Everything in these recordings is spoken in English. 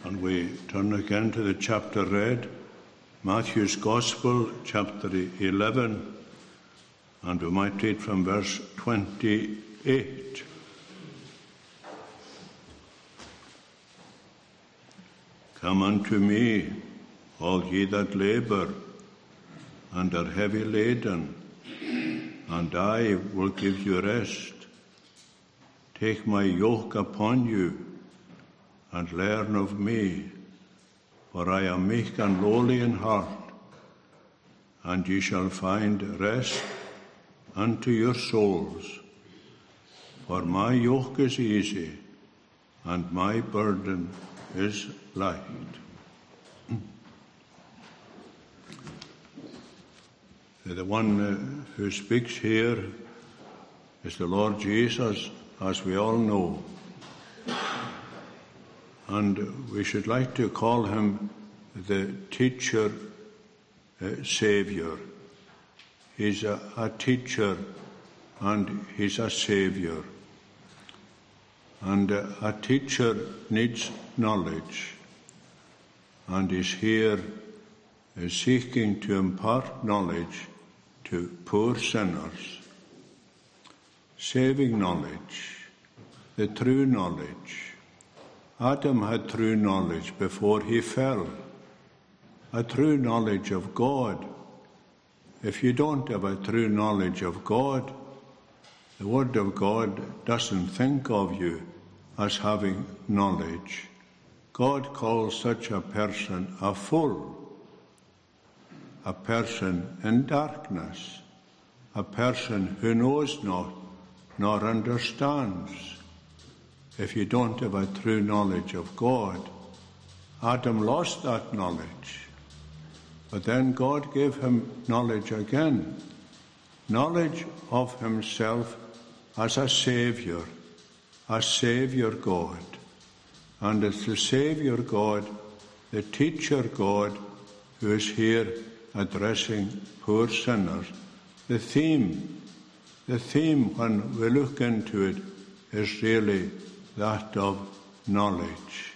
And we turn again to the chapter read, Matthew's Gospel, chapter 11, and we might read from verse 28. Come unto me, all ye that labour and are heavy laden, and I will give you rest. Take my yoke upon you, and learn of me, for I am meek and lowly in heart, and ye shall find rest unto your souls. For my yoke is easy, and my burden is light. The one who speaks here is the Lord Jesus, as we all know. And we should like to call him the teacher Saviour. He's a teacher and he's a Saviour. And a teacher needs knowledge. And he's here seeking to impart knowledge to poor sinners. Saving knowledge, the true knowledge. Adam had true knowledge before he fell, a true knowledge of God. If you don't have a true knowledge of God, the Word of God doesn't think of you as having knowledge. God calls such a person a fool, a person in darkness, a person who knows not nor understands. If you don't have a true knowledge of God, Adam lost that knowledge. But then God gave him knowledge again, knowledge of himself as a Saviour God. And it's the Saviour God, the teacher God, who is here addressing poor sinners. The theme when we look into it is really that of knowledge.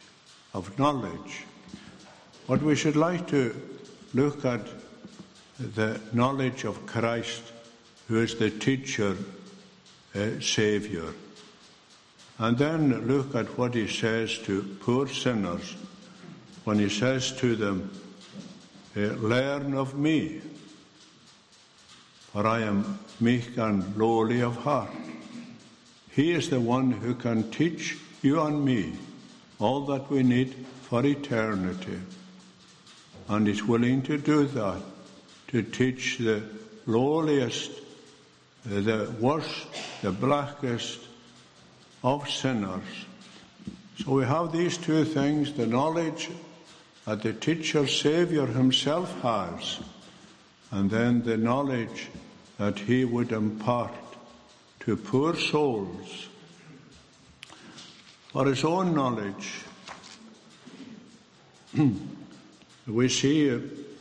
But we should like to look at the knowledge of Christ, who is the teacher, Saviour. And then look at what he says to poor sinners when he says to them, learn of me, for I am meek and lowly of heart. He is the one who can teach you and me all that we need for eternity. And he's willing to do that, to teach the lowliest, the worst, the blackest of sinners. So we have these two things, the knowledge that the teacher Saviour himself has, and then the knowledge that he would impart to poor souls. For his own knowledge, we see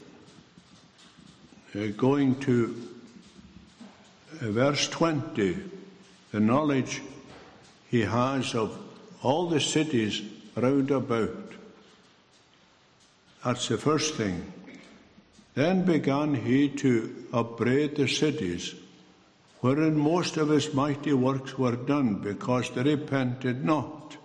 going to verse 20, the knowledge he has of all the cities round about. That's the first thing. Then began he to upbraid the cities, wherein most of his mighty works were done, because they repented not.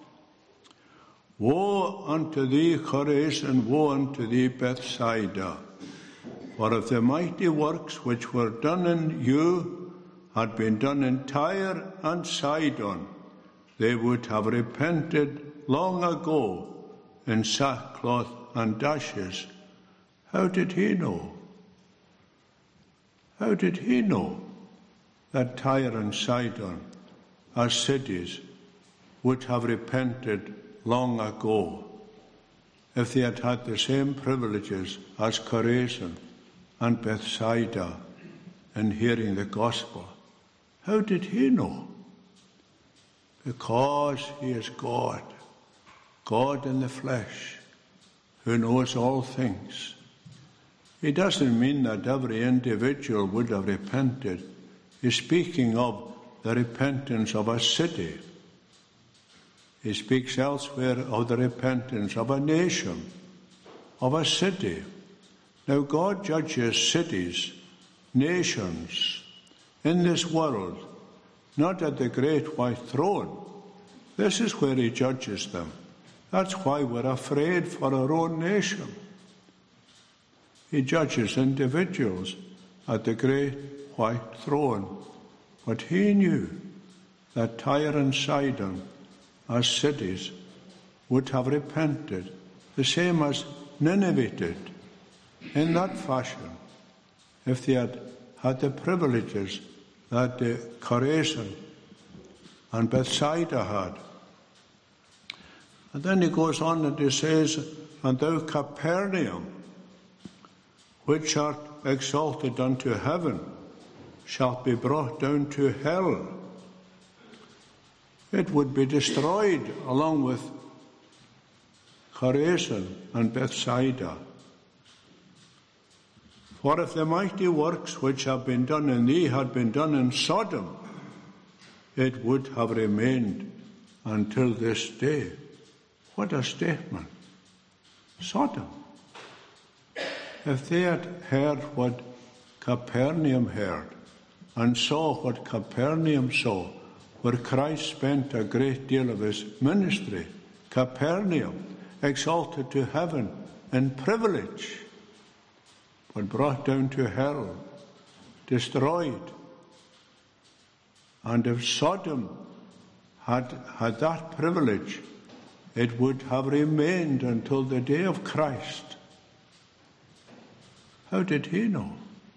Woe unto thee, Chorazin, woe unto thee, Bethsaida! For if the mighty works which were done in you had been done in Tyre and Sidon, they would have repented long ago in sackcloth and ashes. How did he know? How did he know that Tyre and Sidon, as cities, would have repented long ago if they had had the same privileges as Chorazin and Bethsaida in hearing the gospel? How did he know? Because he is God, God in the flesh, who knows all things. It doesn't mean that every individual would have repented. He's speaking of the repentance of a city. He speaks elsewhere of the repentance of a nation, of a city. Now God judges cities, nations, in this world, not at the great white throne. This is where he judges them. That's why we're afraid for our own nation. He judges individuals at the great white throne. But he knew that Tyre and Sidon, as cities, would have repented, the same as Nineveh did, in that fashion, if they had had the privileges that Chorazin and Bethsaida had. And then he goes on and he says, "And thou, Capernaum, which art exalted unto heaven, shalt be brought down to hell." It would be destroyed along with Chorazin and Bethsaida. For if the mighty works which have been done in thee had been done in Sodom, it would have remained until this day. What a statement. Sodom. If they had heard what Capernaum heard and saw what Capernaum saw, where Christ spent a great deal of his ministry, Capernaum, exalted to heaven in privilege, but brought down to hell, destroyed. And if Sodom had that privilege, it would have remained until the day of Christ. How did he know?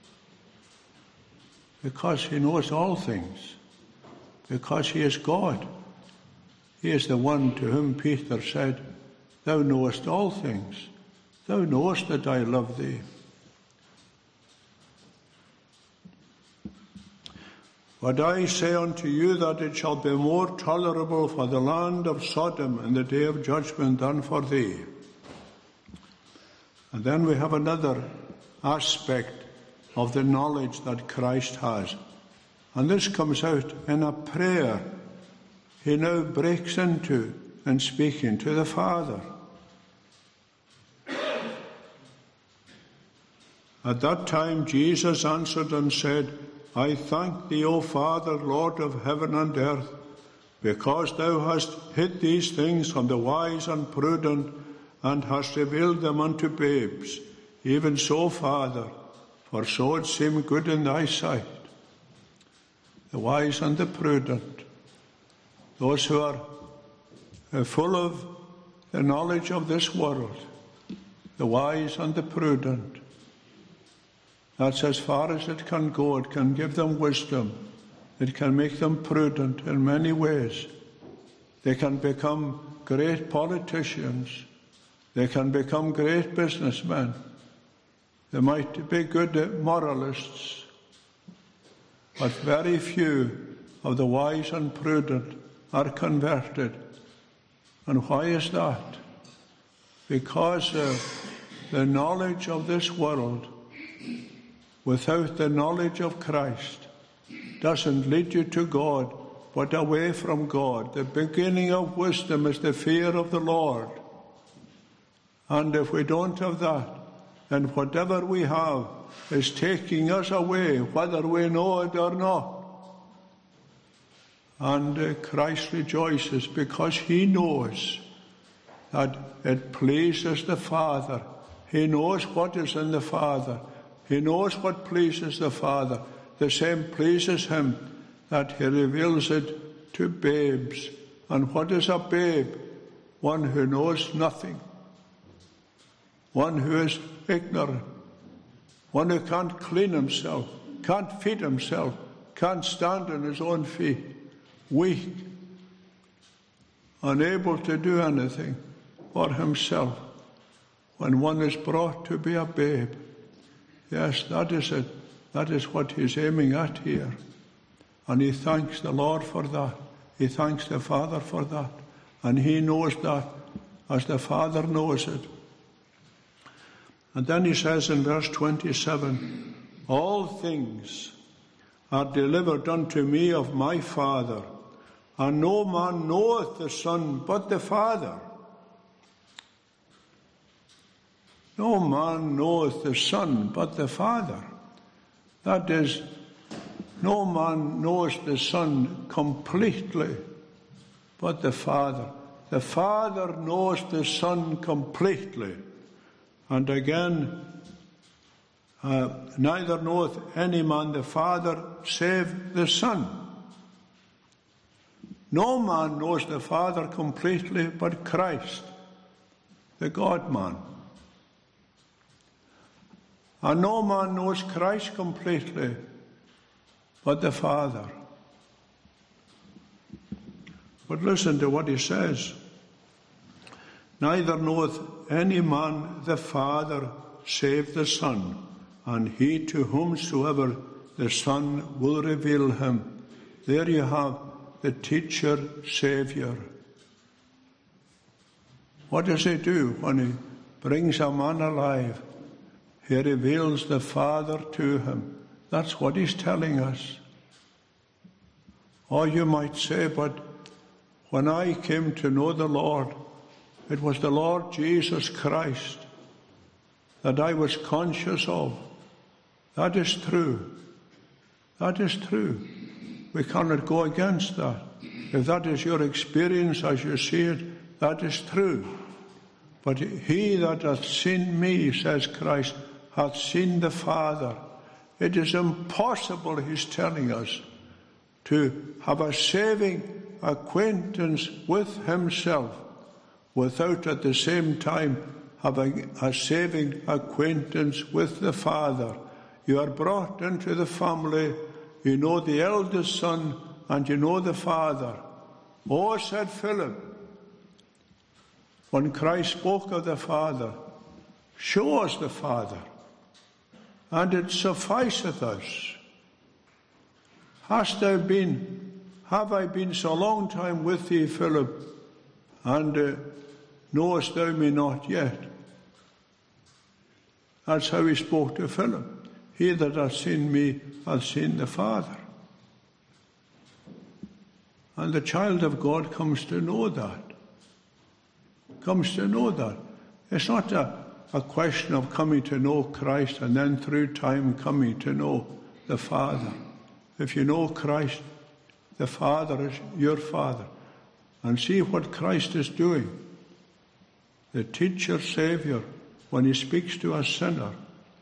Because he knows all things. Because he is God. He is the one to whom Peter said, "Thou knowest all things. Thou knowest that I love thee." But I say unto you that it shall be more tolerable for the land of Sodom in the day of judgment than for thee. And then we have another aspect of the knowledge that Christ has. And this comes out in a prayer he now breaks into in speaking to the Father. At that time Jesus answered and said, I thank thee, O Father, Lord of heaven and earth, because thou hast hid these things from the wise and prudent, and hast revealed them unto babes. Even so, Father, for so it seemed good in thy sight. The wise and the prudent, those who are full of the knowledge of this world, the wise and the prudent. That's as far as it can go. It can give them wisdom. It can make them prudent in many ways. They can become great politicians. They can become great businessmen. They might be good moralists. But very few of the wise and prudent are converted. And why is that? Because the knowledge of this world, without the knowledge of Christ, doesn't lead you to God, but away from God. The beginning of wisdom is the fear of the Lord. And if we don't have that, then whatever we have is taking us away, whether we know it or not. And Christ rejoices because he knows that it pleases the Father. He knows what is in the Father. He knows what pleases the Father. The same pleases him that he reveals it to babes. And what is a babe? One who knows nothing. One who is ignorant. One who can't clean himself, can't feed himself, can't stand on his own feet. Weak. Unable to do anything for himself. When one is brought to be a babe. Yes, that is it. That is what he's aiming at here. And he thanks the Lord for that. He thanks the Father for that. And he knows that as the Father knows it. And then he says in verse 27, all things are delivered unto me of my Father. And no man knoweth the Son but the Father. No man knoweth the Son but the Father. That is, no man knows the Son completely but the Father. The Father knows the Son completely. And again, neither knoweth any man the Father save the Son. No man knows the Father completely but Christ, the God-man. And no man knows Christ completely but the Father. But listen to what he says. Neither knoweth any man the Father save the Son, and he to whomsoever the Son will reveal him. There you have the teacher, Saviour. What does he do when he brings a man alive? He reveals the Father to him. That's what he's telling us. Or you might say, but when I came to know the Lord, it was the Lord Jesus Christ that I was conscious of. That is true. That is true. We cannot go against that. If that is your experience as you see it, that is true. But he that hath seen me, says Christ, hath seen the Father. It is impossible, he's telling us, to have a saving acquaintance with himself without at the same time having a saving acquaintance with the Father. You are brought into the family, you know the eldest son, and you know the Father. Oh, said Philip, when Christ spoke of the Father, show us the Father, and it sufficeth us. Have I been so long time with thee, Philip, and knowest thou me not yet? That's how he spoke to Philip. He that hath seen me hath seen the Father. And the child of God comes to know that. Comes to know that. It's not a question of coming to know Christ and then through time coming to know the Father. If you know Christ, the Father is your Father. And see what Christ is doing. The teacher, Saviour, when he speaks to a sinner,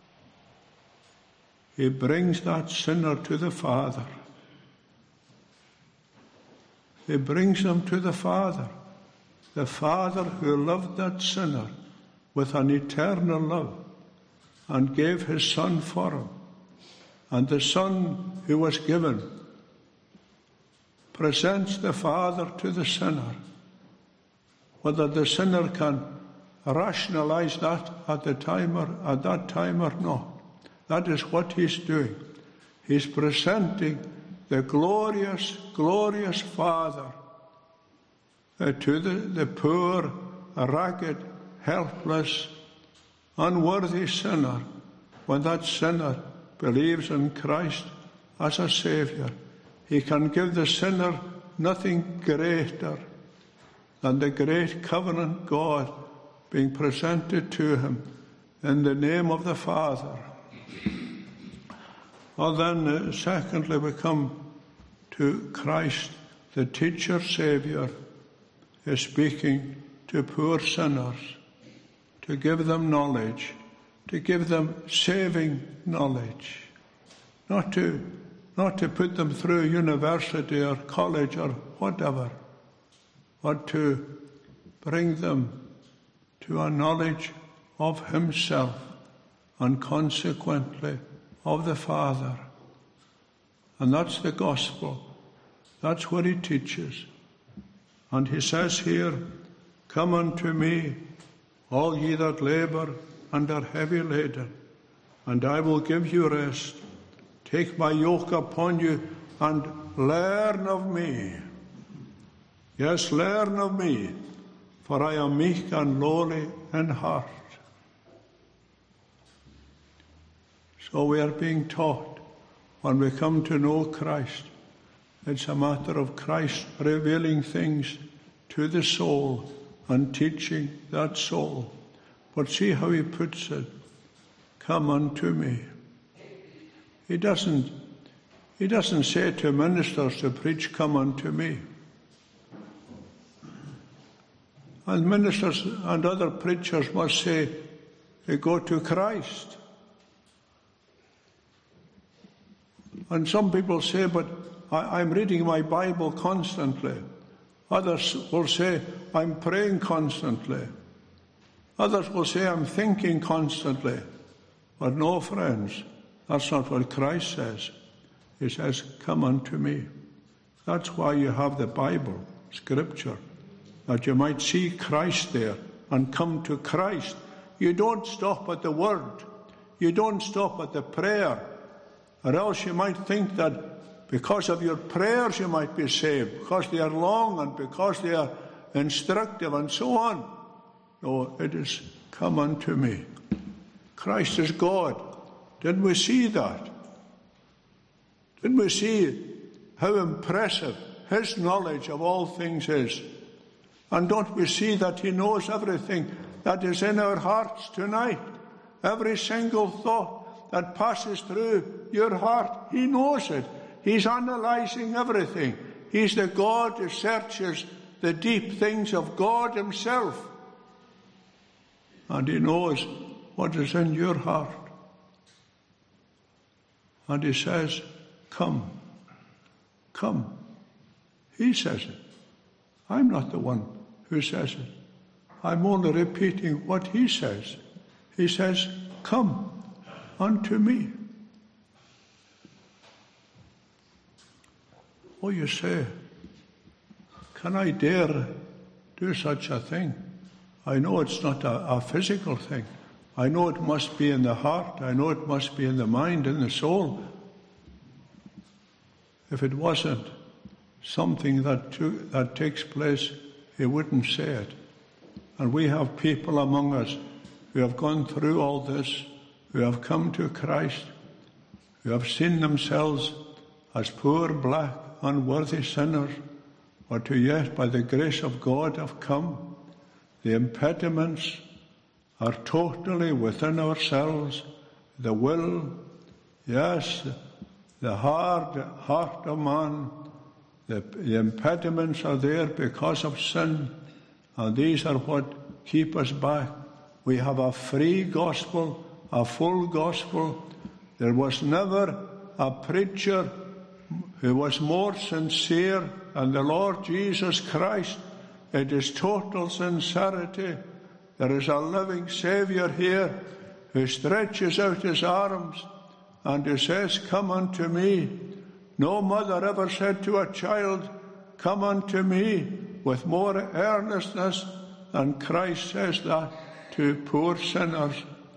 he brings that sinner to the Father. He brings him to the Father. The Father who loved that sinner with an eternal love and gave his Son for him. And the Son who was given presents the Father to the sinner. Whether the sinner can rationalize that at that time or not, that is what he's doing. He's presenting the glorious, glorious Father to the poor, ragged, helpless, unworthy sinner. When that sinner believes in Christ as a Saviour, he can give the sinner nothing greater than the great covenant God being presented to him in the name of the Father. Well then, secondly, we come to Christ, the teacher, Saviour, is speaking to poor sinners, to give them knowledge, to give them saving knowledge, not to put them through university or college or whatever, but to bring them to a knowledge of himself and consequently of the Father. And that's the gospel. That's what he teaches. And he says here, come unto me, all ye that labour and are heavy laden, and I will give you rest. Take my yoke upon you and learn of me. Yes, learn of me, for I am meek and lowly in heart. So we are being taught when we come to know Christ. It's a matter of Christ revealing things to the soul and teaching that soul. But see how he puts it. Come unto me. He doesn't say to ministers to preach, come unto me. And ministers and other preachers must say, go to Christ. And some people say, but I'm reading my Bible constantly. Others will say, I'm praying constantly. Others will say, I'm thinking constantly. But no, friends, that's not what Christ says. He says, come unto me. That's why you have the Bible, Scripture, that you might see Christ there and come to Christ. You don't stop at the Word. You don't stop at the prayer. Or else you might think that because of your prayers you might be saved, because they are long and because they are instructive and so on. No, it is come unto me. Christ is God. Didn't we see that? Didn't we see how impressive his knowledge of all things is? And don't we see that he knows everything that is in our hearts tonight? Every single thought that passes through your heart, he knows it. He's analyzing everything. He's the God who searches the deep things of God himself. And he knows what is in your heart. And he says, come, come. He says it. I'm not the one who says it. I'm only repeating what he says. He says, come unto me. Oh, you say, can I dare do such a thing? I know it's not a physical thing. I know it must be in the heart. I know it must be in the mind, in the soul. If it wasn't something that takes place, he wouldn't say it. And we have people among us who have gone through all this, who have come to Christ, who have seen themselves as poor, black, unworthy sinners, but who yet by the grace of God have come. The impediments are totally within ourselves. The will, yes, the hard heart of man, the impediments are there because of sin, and these are what keep us back. We have a free gospel, a full gospel. There was never a preacher who was more sincere than the Lord Jesus Christ. It is total sincerity. There is a living Saviour here who stretches out his arms and who says, come unto me. No mother ever said to a child, come unto me, with more earnestness than Christ says that to poor sinners.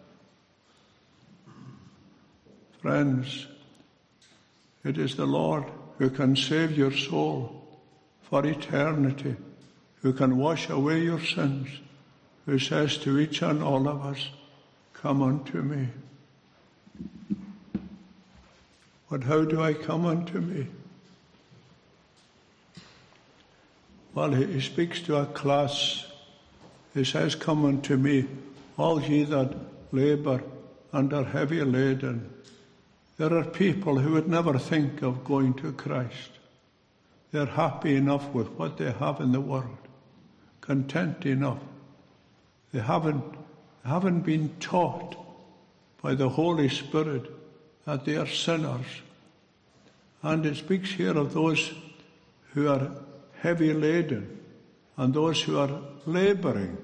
Friends, it is the Lord who can save your soul for eternity, who can wash away your sins, who says to each and all of us, come unto me. But how do I come unto me? Well, he speaks to a class. He says, come unto me, all ye that labour and are heavy laden. There are people who would never think of going to Christ. They're happy enough with what they have in the world, content enough. They haven't been taught by the Holy Spirit that they are sinners. And it speaks here of those who are heavy laden and those who are labouring.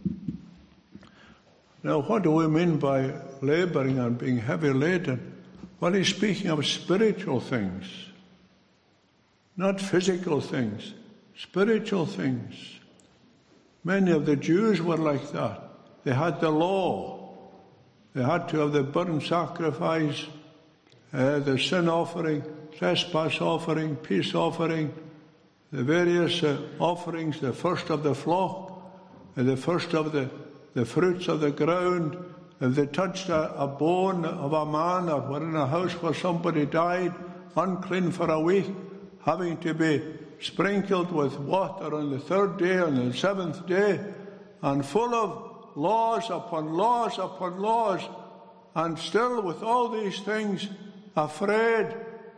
Now, what do we mean by labouring and being heavy laden? Well, he's speaking of spiritual things, not physical things, spiritual things. Many of the Jews were like that. They had the law. They had to have the burnt sacrifice, the sin offering, trespass offering, peace offering, the various offerings, the first of the flock, the first of the fruits of the ground. If they touched a bone of a man or were in a house where somebody died, unclean for a week, having to be sprinkled with water on the third day and the seventh day, and full of laws upon laws upon laws, and still with all these things afraid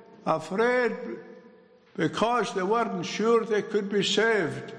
because they weren't sure they could be saved.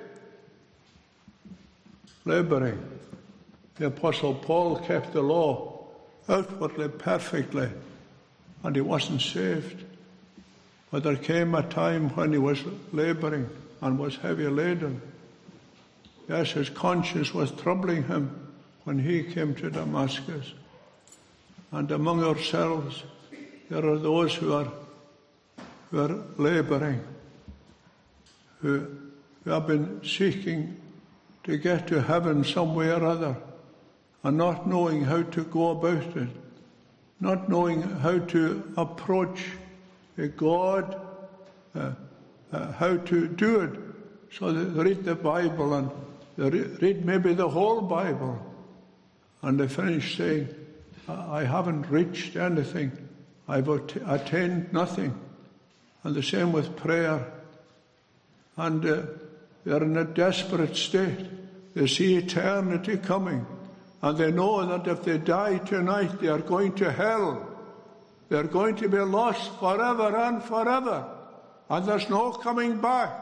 Labouring. The Apostle Paul kept the law outwardly perfectly, and he wasn't saved. But there came a time when he was labouring and was heavy laden. Yes, his conscience was troubling him when he came to Damascus. And among ourselves, there are those who are labouring, who have been seeking to get to heaven some way or other, and not knowing how to go about it, not knowing how to approach God, how to do it. So they read the Bible, and they read maybe the whole Bible, and they finish saying, I haven't reached anything, I've attained nothing. And the same with prayer. And they're in a desperate state. They see eternity coming, and they know that if they die tonight, they are going to hell. They're going to be lost forever and forever, and there's no coming back.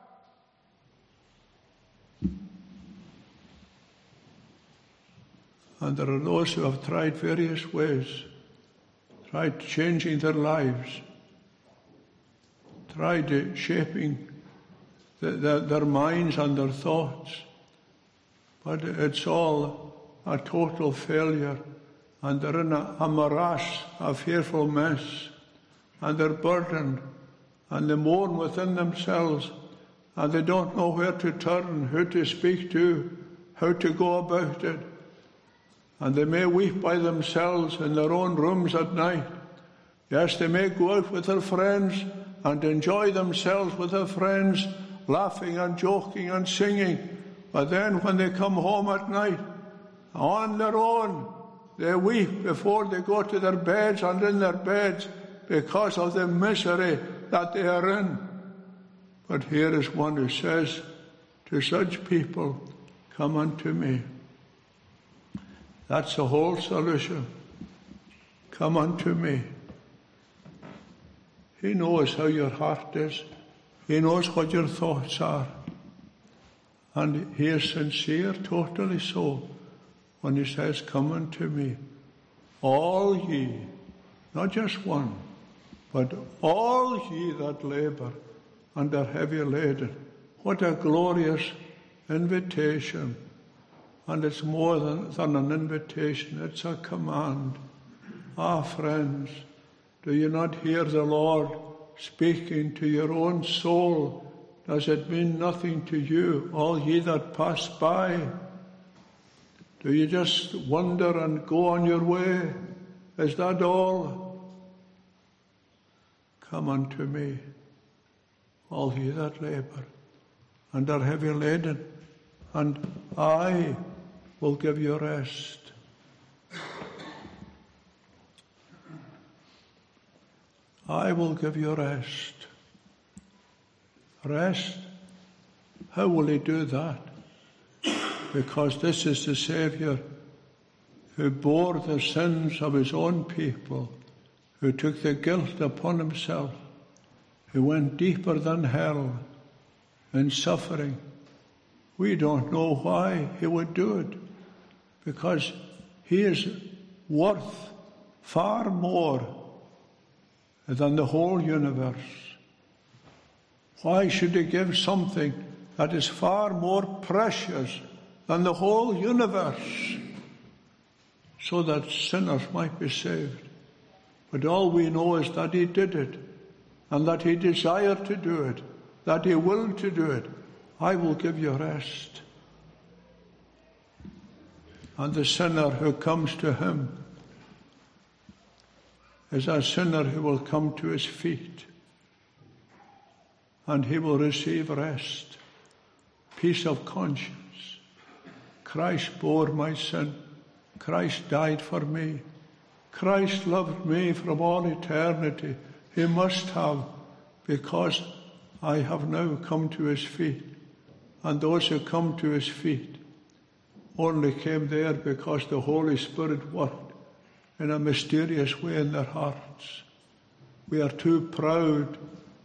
And there are those who have tried various ways, tried changing their lives, tried shaping their minds and their thoughts, but it's all a total failure, and they're in a morass, a fearful mess, and they're burdened, and they mourn within themselves, and they don't know where to turn, who to speak to, how to go about it. And they may weep by themselves in their own rooms at night. Yes, they may go out with their friends and enjoy themselves with their friends, laughing and joking and singing. But then when they come home at night, on their own, they weep before they go to their beds and in their beds because of the misery that they are in. But here is one who says to such people, come unto me. That's the whole solution. Come unto me. He knows how your heart is. He knows what your thoughts are. And he is sincere, totally so, when he says, come unto me. All ye, not just one, but all ye that labour and are heavy laden. What a glorious invitation. And it's more than an invitation, it's a command. Ah, friends, do you not hear the Lord speaking to your own soul? Does it mean nothing to you, all ye that pass by? Do you just wander and go on your way? Is that all? Come unto me, all ye that labour and are heavy laden, and I will give you rest. I will give you rest. Rest? How will he do that? Because this is the Saviour who bore the sins of his own people, who took the guilt upon himself, who went deeper than hell in suffering. We don't know why he would do it, because he is worth far more than the whole universe. Why should he give something that is far more precious than the whole universe, so that sinners might be saved? But all we know is that he did it, and that he desired to do it, that he willed to do it. I will give you rest. And the sinner who comes to him is a sinner who will come to his feet, and he will receive rest, peace of conscience. Christ bore my sin. Christ died for me. Christ loved me from all eternity. He must have, because I have now come to his feet. And those who come to his feet only came there because the Holy Spirit worked in a mysterious way in their hearts. We are too proud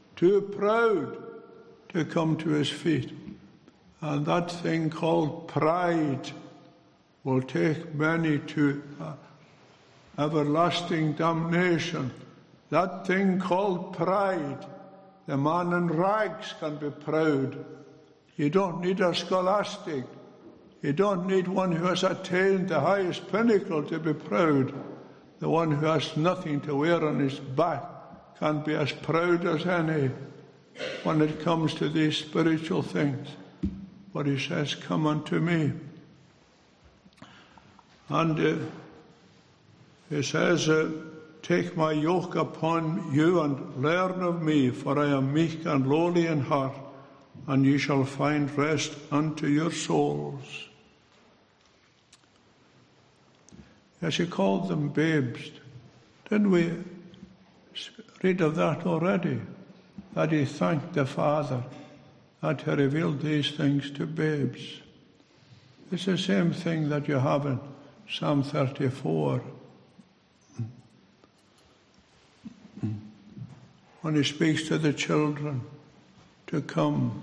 to come to his feet. And that thing called pride will take many to everlasting damnation. That thing called pride. The man in rags can be proud. You don't need a scholastic. You don't need one who has attained the highest pinnacle to be proud. The one who has nothing to wear on his back can be as proud as any when it comes to these spiritual things. But he says, come unto me. And he says, take my yoke upon you and learn of me, for I am meek and lowly in heart, and ye shall find rest unto your souls. As he called them babes, didn't we read of that already? That he thanked the Father that he revealed these things to babes. It's the same thing that you have in Psalm 34. When he speaks to the children to come,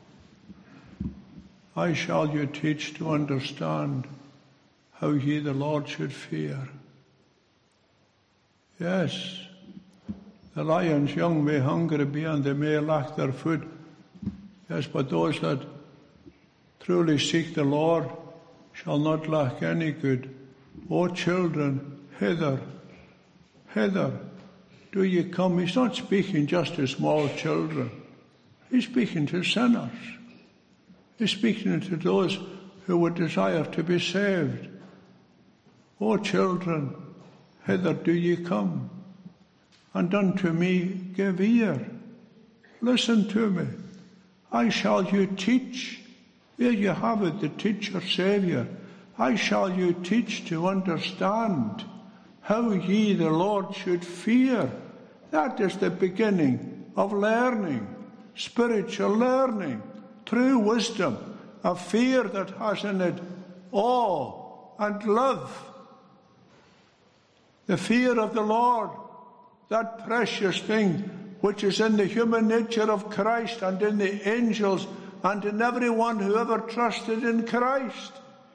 I shall you teach to understand how ye the Lord should fear. Yes, the lions young may hungry be, and they may lack their food. Yes, but those that truly seek the Lord shall not lack any good. O children, hither, hither, do ye come. He's not speaking just to small children. He's speaking to sinners. He's speaking to those who would desire to be saved. O children, hither do ye come, and unto me give ear. Listen to me. I shall you teach. There you have it, the teacher Saviour. I shall you teach to understand how ye the Lord should fear. That is the beginning of learning, spiritual learning, true wisdom, a fear that has in it awe and love. The fear of the Lord, that precious thing which is in the human nature of Christ and in the angels and in everyone who ever trusted in Christ.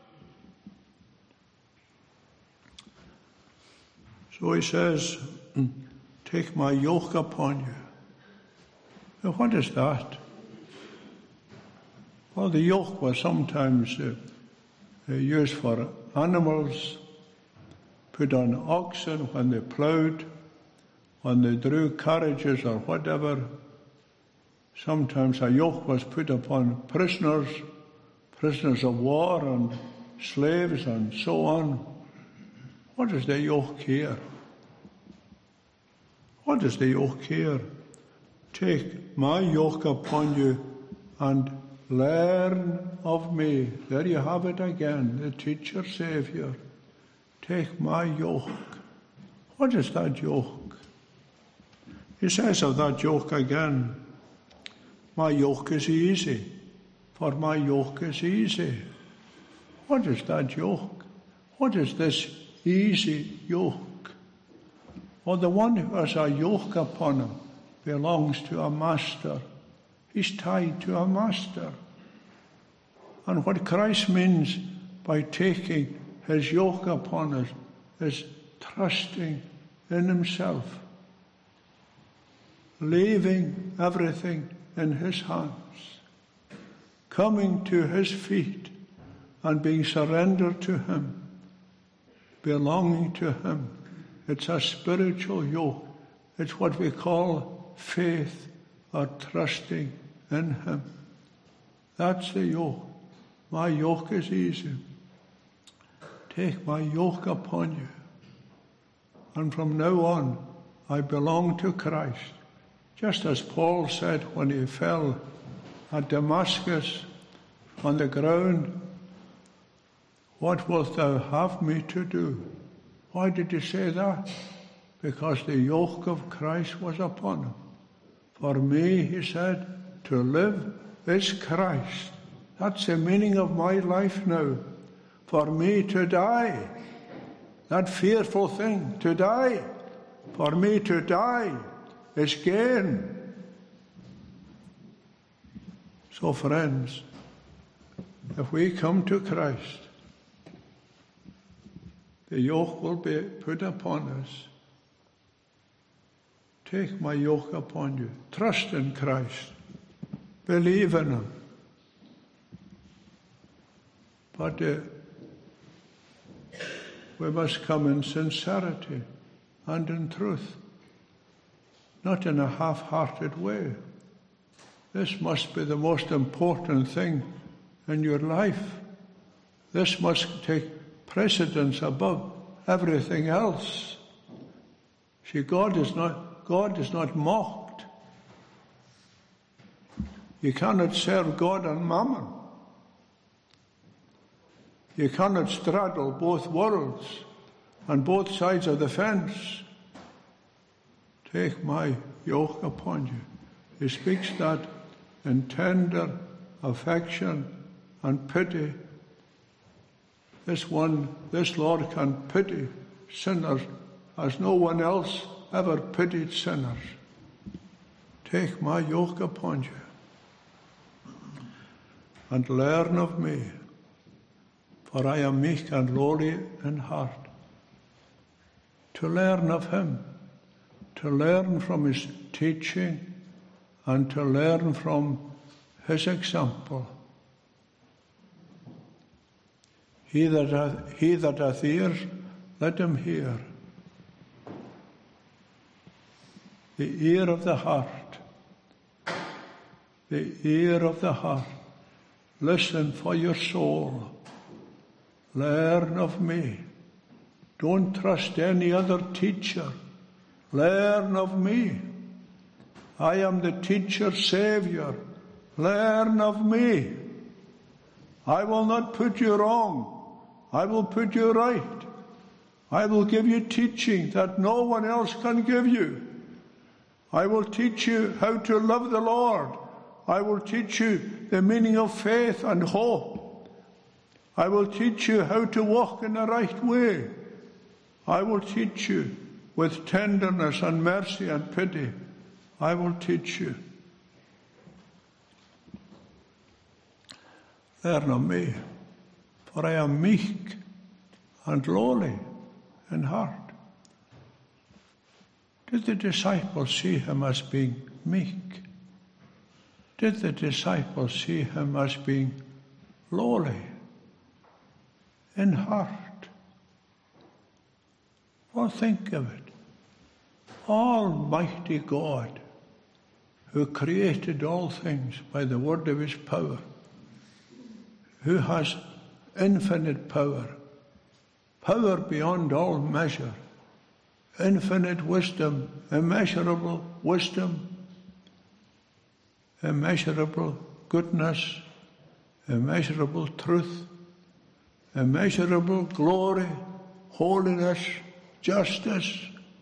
So he says, take my yoke upon you. Now what is that? Well, the yoke was sometimes used for animals, put on oxen when they ploughed, when they drew carriages or whatever. Sometimes a yoke was put upon prisoners of war and slaves and so on. What is the yoke here? What is the yoke here? Take my yoke upon you and learn of me. There you have it again, the teacher Saviour. Take my yoke. What is that yoke? He says of that yoke again, my yoke is easy, for my yoke is easy. What is that yoke? What is this easy yoke? Well, the one who has a yoke upon him belongs to a master. He's tied to a master. And what Christ means by taking his yoke upon us is trusting in himself, leaving everything in his hands, coming to his feet and being surrendered to him, belonging to him. It's a spiritual yoke. It's what we call faith or trusting in him. That's the yoke. My yoke is easy. Take my yoke upon you. And from now on, I belong to Christ. Just as Paul said when he fell at Damascus on the ground, what wilt thou have me to do? Why did he say that? Because the yoke of Christ was upon him. For me, he said, To live is Christ. That's the meaning of my life now. For me to die, that fearful thing, to die, for me to die is gain. So friends, if we come to Christ, the yoke will be put upon us. Take my yoke upon you. Trust in Christ. Believe in Him. But we must come in sincerity and in truth, not in a half-hearted way. This must be the most important thing in your life. This must take precedence above everything else. See, God is not mocked. You cannot serve God and mammon. You cannot straddle both worlds and both sides of the fence. Take my yoke upon you. He speaks that in tender affection and pity. This Lord can pity sinners as no one else ever pitied sinners. Take my yoke upon you and learn of me, for I am meek and lowly in heart. To learn of Him, to learn from His teaching, and to learn from His example. He that hath ears, let him hear. The ear of the heart. The ear of the heart. Listen for your soul. Learn of me. Don't trust any other teacher. Learn of me. I am the teacher, Savior. Learn of me. I will not put you wrong. I will put you right. I will give you teaching that no one else can give you. I will teach you how to love the Lord. I will teach you the meaning of faith and hope. I will teach you how to walk in the right way. I will teach you with tenderness and mercy and pity. I will teach you. Learn of me, for I am meek and lowly in heart. Did the disciples see Him as being meek? Did the disciples see Him as being lowly in heart? Well, think of it. Almighty God, who created all things by the word of His power, who has infinite power, power beyond all measure, infinite wisdom, immeasurable goodness, immeasurable truth, immeasurable glory, holiness, justice.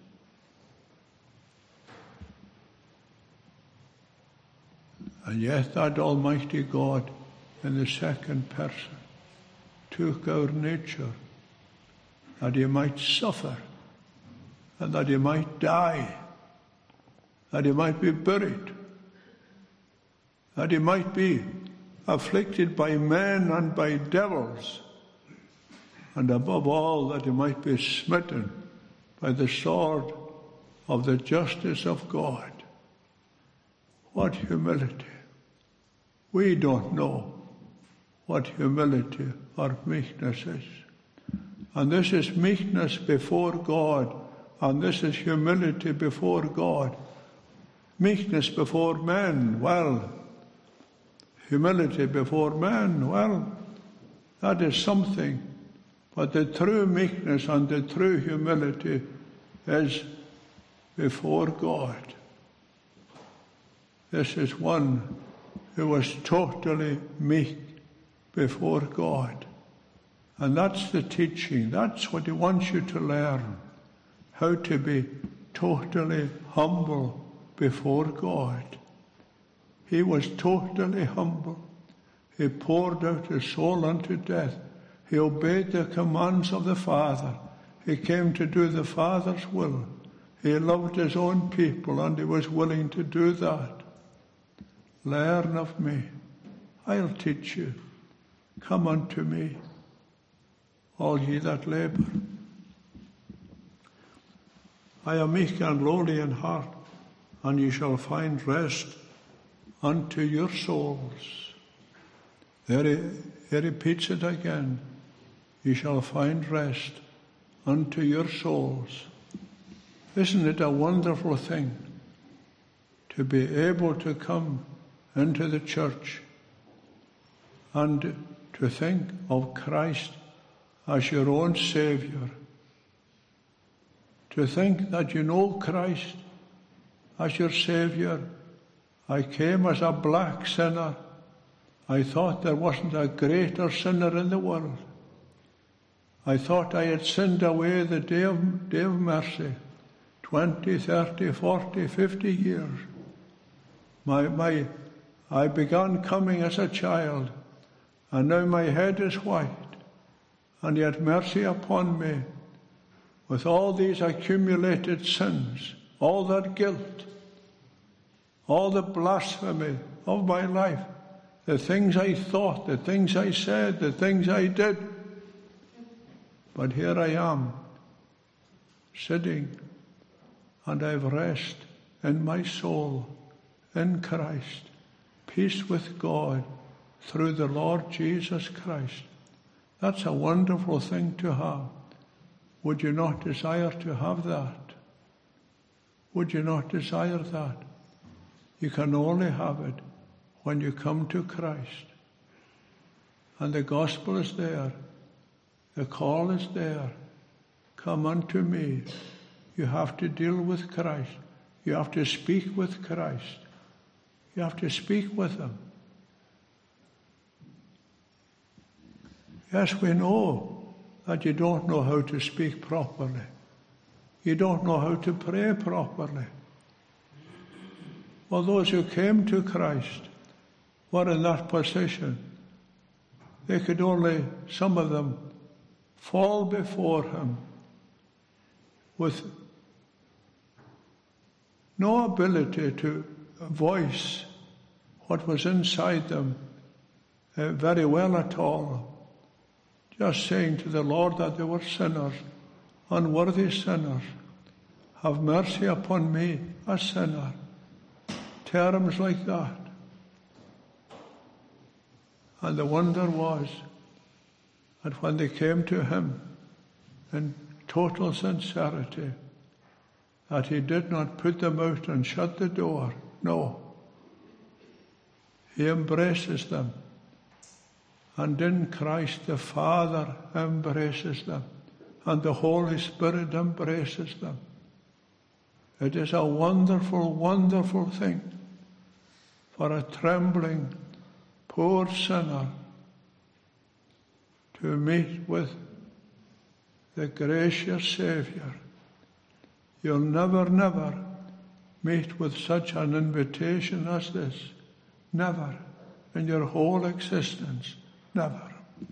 And yet that Almighty God in the second person took our nature that He might suffer and that He might die, that He might be buried, that He might be afflicted by men and by devils, and above all that He might be smitten by the sword of the justice of God. What humility! We don't know what humility or meekness is. And this is meekness before God, and this is humility before God. Meekness before men, well, humility before men, well, that is something. But the true meekness and the true humility is before God. This is one who was totally meek before God. And that's the teaching. That's what He wants you to learn. How to be totally humble before God. He was totally humble. He poured out his soul unto death. He obeyed the commands of the Father. He came to do the Father's will. He loved his own people, and he was willing to do that. Learn of me. I'll teach you. Come unto me, all ye that labour. I am meek and lowly in heart, and ye shall find rest unto your souls. There he repeats it again. Ye shall find rest unto your souls. Isn't it a wonderful thing to be able to come into the church and to think of Christ as your own Saviour? To think that you know Christ as your Saviour. I came as a black sinner. I thought there wasn't a greater sinner in the world. I thought I had sinned away the day of mercy. 20, 30, 40, 50 years. I began coming as a child, and now my head is white, and yet mercy upon me with all these accumulated sins, all that guilt, all the blasphemy of my life, the things I thought, the things I said, the things I did. But here I am, sitting, and I've rest in my soul, in Christ, peace with God through the Lord Jesus Christ. That's a wonderful thing to have. Would you not desire to have that? Would you not desire that? You can only have it when you come to Christ. And the gospel is there. The call is there. Come unto me. You have to deal with Christ. You have to speak with Christ. You have to speak with Him. Yes, we know that you don't know how to speak properly. You don't know how to pray properly. Well, those who came to Christ were in that position. They could only, some of them, fall before Him with no ability to voice what was inside them very well at all. Just saying to the Lord that they were sinners, unworthy sinners. Have mercy upon me, a sinner. Terms like that. And the wonder was that when they came to Him in total sincerity, that He did not put them out and shut the door. No. He embraces them. And in Christ the Father embraces them. And the Holy Spirit embraces them. It is a wonderful, wonderful thing for a trembling, poor sinner to meet with the gracious Saviour. You'll never, never meet with such an invitation as this. Never. In your whole existence. Never.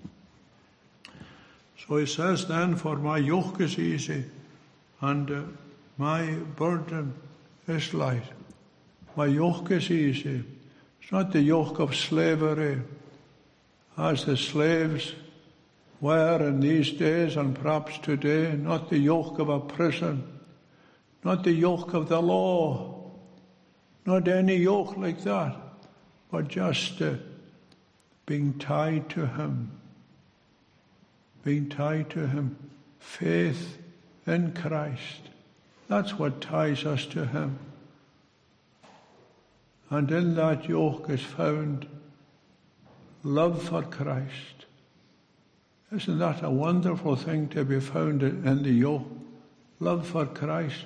So he says then, for my yoke is easy and my burden is light. My yoke is easy. It's not the yoke of slavery as the slaves were in these days and perhaps today. Not the yoke of a prison. Not the yoke of the law. Not any yoke like that. But just being tied to Him. Being tied to Him. Faith in Christ. That's what ties us to Him. And in that yoke is found love for Christ. Isn't that a wonderful thing to be found in the yoke? Love for Christ.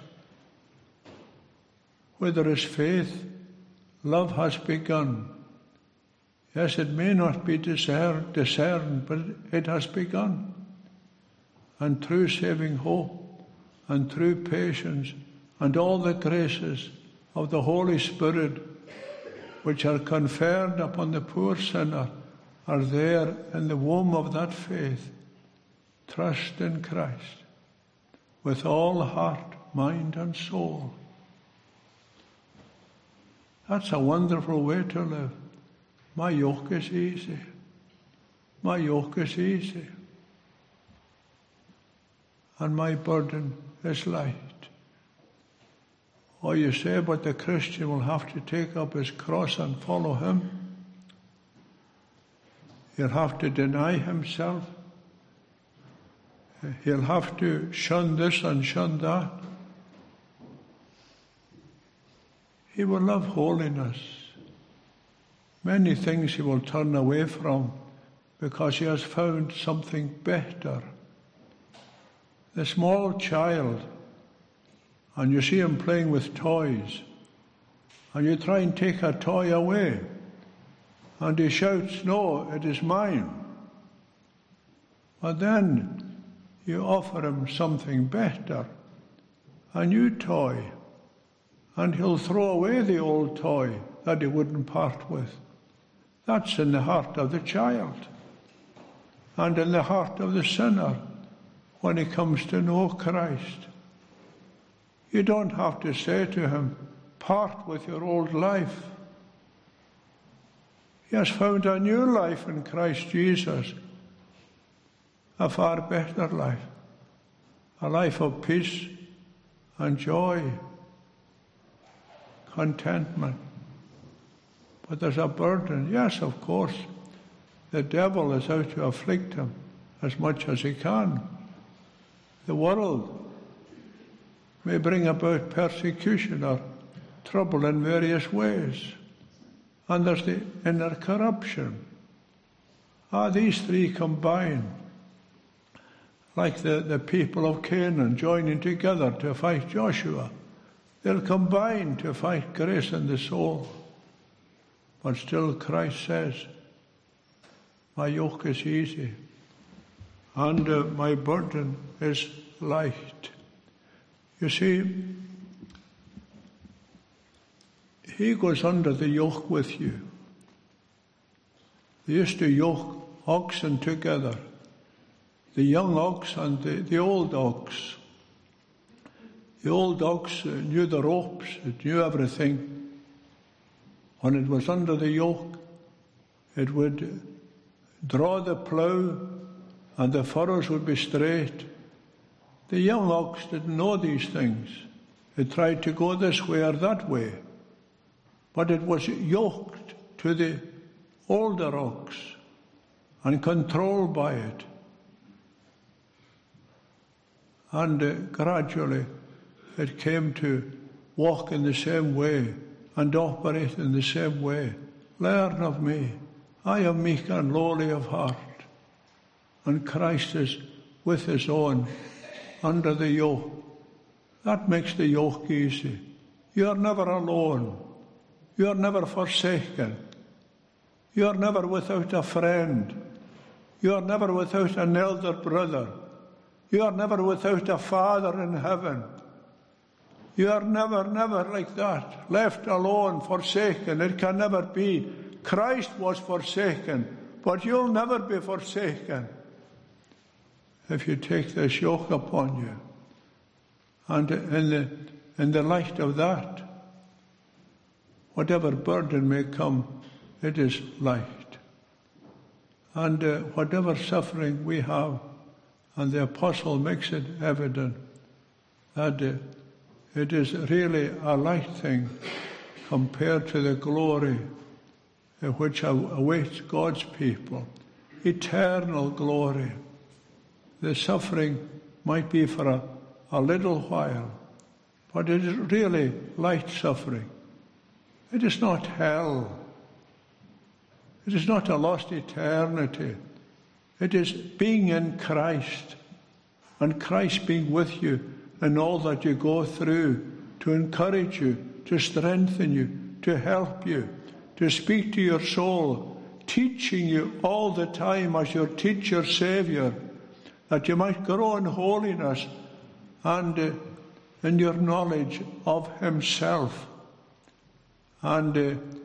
Where there is faith, love has begun. Yes, it may not be discerned, but it has begun. And through saving hope, and through patience, and all the graces of the Holy Spirit which are conferred upon the poor sinner are there in the womb of that faith. Trust in Christ with all heart, mind, and soul. That's a wonderful way to live. My yoke is easy. My yoke is easy. And my burden is light. Or you say, but the Christian will have to take up his cross and follow him. He'll have to deny himself. He'll have to shun this and shun that. He will love holiness. Many things he will turn away from because he has found something better. The small child, and you see him playing with toys, and you try and take a toy away, and he shouts, "No, it is mine." But then you offer him something better, a new toy, and he'll throw away the old toy that he wouldn't part with. That's in the heart of the child, and in the heart of the sinner when he comes to know Christ. You don't have to say to him, part with your old life. He has found a new life in Christ Jesus, a far better life, a life of peace and joy, contentment. But there's a burden. Yes, of course, the devil is out to afflict him as much as he can. The world may bring about persecution or trouble in various ways. And there's the inner corruption. These three combine, like the people of Canaan joining together to fight Joshua. They'll combine to fight grace in the soul. But still Christ says, my yoke is easy and my burden is light. You see, he goes under the yoke with you. They used to yoke oxen together, the young ox and the old ox. The old ox knew the ropes, it knew everything. When it was under the yoke, it would draw the plough and the furrows would be straight. The young ox didn't know these things. It tried to go this way or that way. But it was yoked to the older ox and controlled by it. And gradually it came to walk in the same way and operate in the same way. Learn of me. I am meek and lowly of heart. And Christ is with his own under the yoke. That makes the yoke easy. You are never alone. You are never forsaken. You are never without a friend. You are never without an elder brother. You are never without a Father in heaven. You are never like that, left alone, forsaken. It can never be. Christ was forsaken, but you'll never be forsaken if you take this yoke upon you. And in the light of that, whatever burden may come, it is light. And whatever suffering we have, and the apostle makes it evident that it is really a light thing compared to the glory which awaits God's people. Eternal glory. The suffering might be for a little while, but it is really light suffering. It is not hell. It is not a lost eternity. It is being in Christ, and Christ being with you in all that you go through, to encourage you, to strengthen you, to help you, to speak to your soul, teaching you all the time as your teacher, Saviour, that you might grow in holiness and in your knowledge of himself. And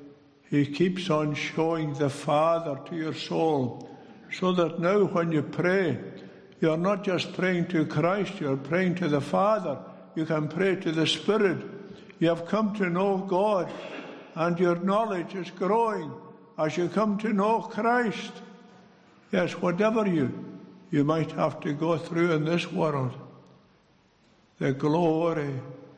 He keeps on showing the Father to your soul, so that now when you pray, you're not just praying to Christ, you're praying to the Father. You can pray to the Spirit. You have come to know God, and your knowledge is growing as you come to know Christ. Yes, whatever you might have to go through in this world, the glory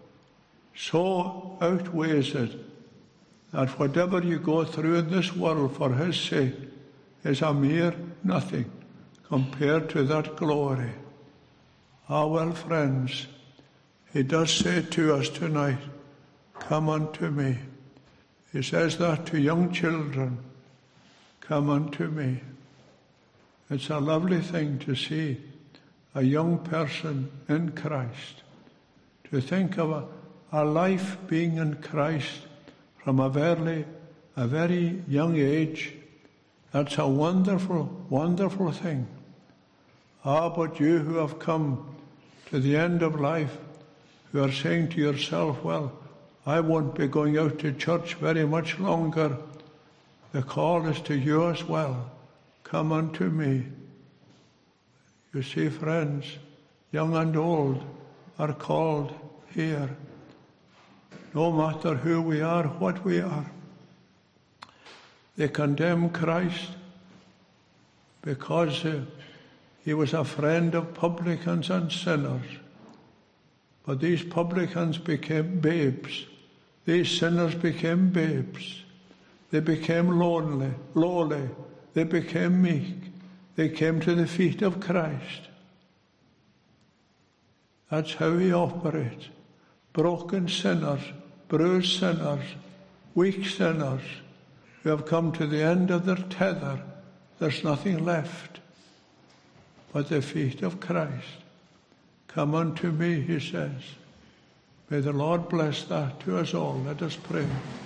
so outweighs it that whatever you go through in this world for His sake is a mere nothing compared to that glory. Ah, well, friends, He does say to us tonight, come unto me. He says that to young children, come unto me. It's a lovely thing to see a young person in Christ, to think of a life being in Christ from a very young age. That's a wonderful, wonderful thing. Ah, but you who have come to the end of life, who are saying to yourself, well, I won't be going out to church very much longer. The call is to you as well. Come unto me. You see, friends, young and old are called here. No matter who we are, what we are. They condemn Christ because He was a friend of publicans and sinners. But these publicans became babes. These sinners became babes. They became lowly. They became meek. They came to the feet of Christ. That's how He operates. Broken sinners, bruised sinners, weak sinners who have come to the end of their tether. There's nothing left but the feet of Christ. Come unto me, He says. May the Lord bless that to us all. Let us pray.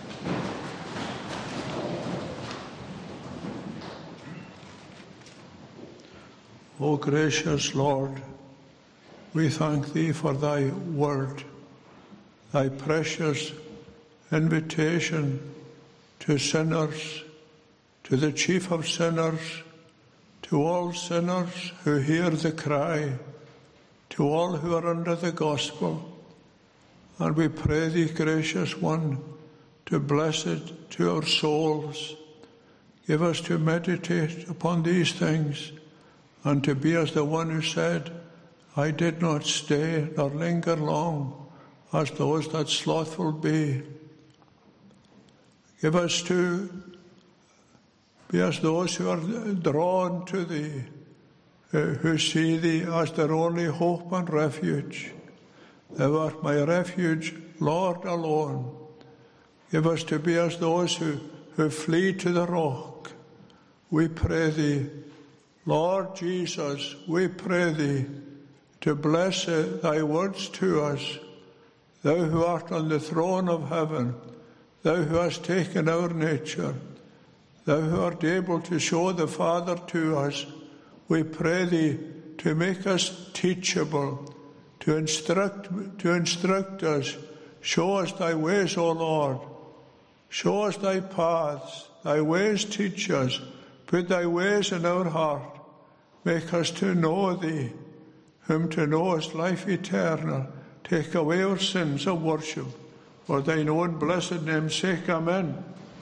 O gracious Lord, we thank Thee for Thy word, Thy precious invitation to sinners, to the chief of sinners, to all sinners who hear the cry, to all who are under the gospel. And we pray Thee, gracious one, to bless it to our souls. Give us to meditate upon these things and to be as the one who said, I did not stay nor linger long, as those that slothful be. Give us to be as those who are drawn to Thee, who see Thee as their only hope and refuge. Thou art my refuge, Lord, alone. Give us to be as those who flee to the rock. We pray Thee, Lord Jesus, we pray Thee to bless Thy words to us. Thou who art on the throne of heaven, Thou who hast taken our nature, Thou who art able to show the Father to us, we pray Thee to make us teachable, to instruct us. Show us Thy ways, O Lord. Show us Thy paths. Thy ways teach us. Put Thy ways in our heart. Make us to know Thee, whom to know is life eternal. Take away our sins of worship. For Thine own blessed name's sake, amen.